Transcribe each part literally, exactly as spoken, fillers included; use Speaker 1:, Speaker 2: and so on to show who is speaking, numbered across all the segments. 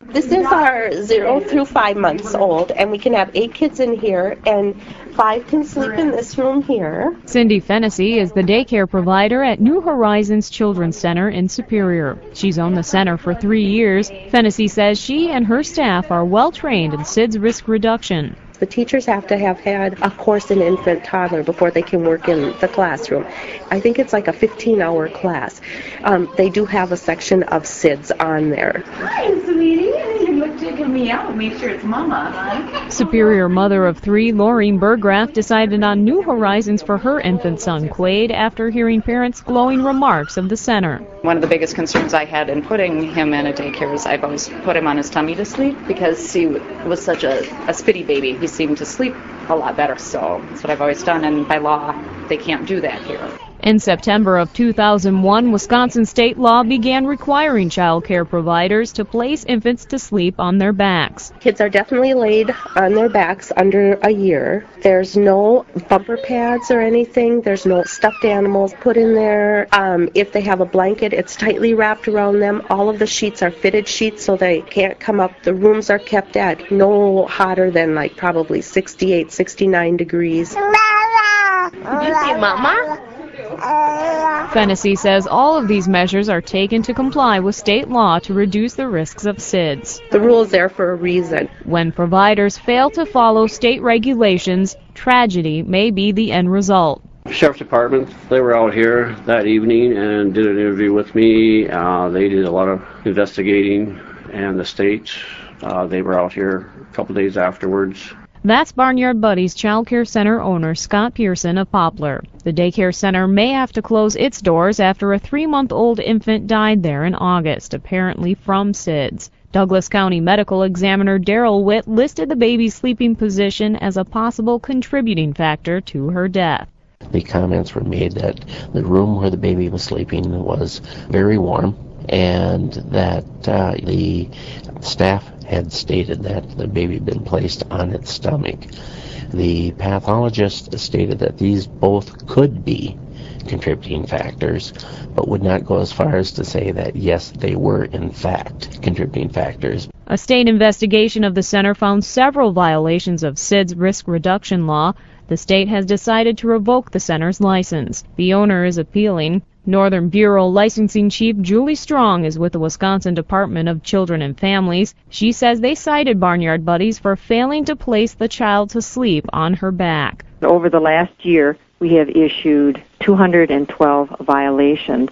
Speaker 1: This is our zero through five months old, and we can have eight kids in here, and five can sleep in this room here.
Speaker 2: Cindy Fennessy is the daycare provider at New Horizons Children's Center in Superior. She's owned the center for three years. Fennessy says she and her staff are well trained in S I D S risk reduction.
Speaker 1: The teachers have to have had a course in infant toddler before they can work in the classroom. I think it's like a fifteen-hour class. Um, they do have a section of S I D S on there.
Speaker 3: Hi, sweetie. You look checking me out. Make sure it's Mama, huh?
Speaker 2: Superior mother of three, Laureen Burgraff, decided on New Horizons for her infant son, Quade, after hearing parents' glowing remarks of the center.
Speaker 4: One of the biggest concerns I had in putting him in a daycare is I've always put him on his tummy to sleep because he was such a, a spitty baby. He seemed to sleep a lot better, so that's what I've always done, and by law, they can't do that here.
Speaker 2: In September of two thousand one, Wisconsin state law began requiring child care providers to place infants to sleep on their backs.
Speaker 1: Kids are definitely laid on their backs under a year. There's no bumper pads or anything. There's no stuffed animals put in there. Um, if they have a blanket, it's tightly wrapped around them. All of the sheets are fitted sheets so they can't come up. The rooms are kept at no hotter than like probably sixty-eight, sixty-nine degrees.
Speaker 3: Did you say Mama?
Speaker 2: Fennessy says all of these measures are taken to comply with state law to reduce the risks of S I D S.
Speaker 1: The rule is there for a reason.
Speaker 2: When providers fail to follow state regulations, tragedy may be the end result.
Speaker 5: Sheriff's Department, they were out here that evening and did an interview with me. Uh, they did a lot of investigating, and the state, uh, they were out here a couple days afterwards.
Speaker 2: That's Barnyard Buddies Child Care Center owner Scott Pearson of Poplar. The daycare center may have to close its doors after a three-month-old infant died there in August, apparently from S I D S. Douglas County Medical Examiner Daryl Witt listed the baby's sleeping position as a possible contributing factor to her death.
Speaker 6: The comments were made that the room where the baby was sleeping was very warm, and that uh, the staff had stated that the baby had been placed on its stomach. The pathologist stated that these both could be contributing factors, but would not go as far as to say that, yes, they were in fact contributing factors.
Speaker 2: A state investigation of the center found several violations of S I D S risk reduction law. The state has decided to revoke the center's license. The owner is appealing. Northern Bureau Licensing Chief Julie Strong is with the Wisconsin Department of Children and Families. She says they cited Barnyard Buddies for failing to place the child to sleep on her back.
Speaker 7: Over the last year, we have issued two hundred twelve violations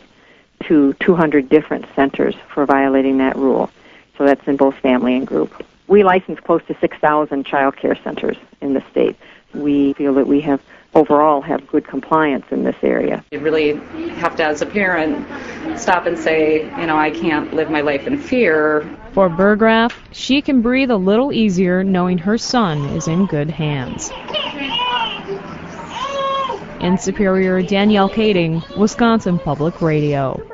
Speaker 7: to two hundred different centers for violating that rule. So that's in both family and group. We license close to six thousand child care centers in the state. We feel that we have overall have good compliance in this area.
Speaker 4: You really have to, as a parent, stop and say, you know, I can't live my life in fear.
Speaker 2: For Burgraff, she can breathe a little easier knowing her son is in good hands. In Superior, Danielle Kading, Wisconsin Public Radio.